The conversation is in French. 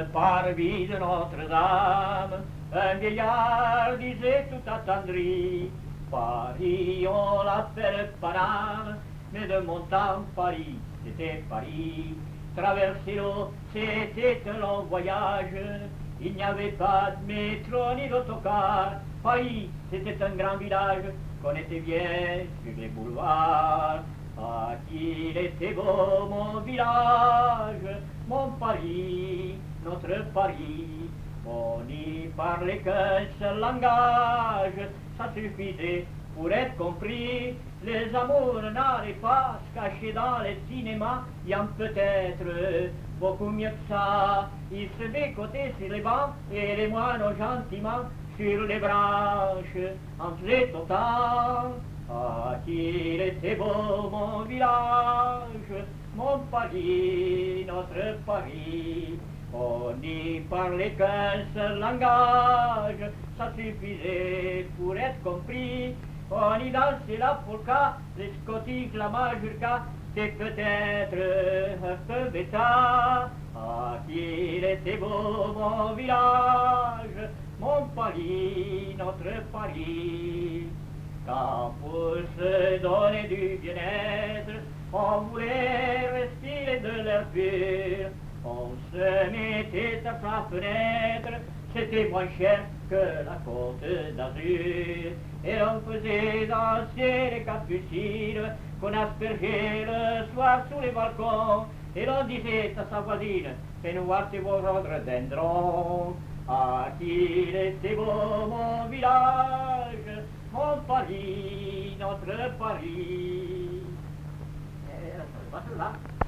parvis de Notre-Dame, un vieillard disait tout attendri, Paris on l'appelle Paname, mais de mon temps Paris c'était Paris. Traverser l'eau c'était un long voyage, il n'y avait pas de métro ni d'autocar. Paris c'était un grand village qu'on était bien sur les boulevards. Ah, qu'il était beau mon village, mon Paris, notre Paris. On n'y parlait qu'un seul langage, ça suffisait pour être compris. Les amours n'allaient pas se cacher dans les cinémas, il y en peut-être beaucoup mieux que ça. Ils se bécotaient sur les bancs et les moineaux gentiment sur les branches en faisaient autant. Ah, qu'il était beau mon village, mon Paris, notre Paris. On n'y parlait qu'un seul langage, ça suffisait pour être compris. On y dansait la polka, les scottiques, la majorca, c'est peut-être un peu bêta. Ah, qu'il était beau mon village, mon Paris, notre Paris. Quand pour se donner du bien-être, on voulait respirer de l'air pur, on se mettait à sa fenêtre, c'était moins cher que la Côte d'Azur. Et on faisait danser les capucines qu'on aspergeait le soir sous les balcons. Et l'on disait à sa voisine, fais-nous voir tes beaux rhododendrons. Ah, qu'il était beau mon village, mon Paris, notre Paris. Ça se passe là.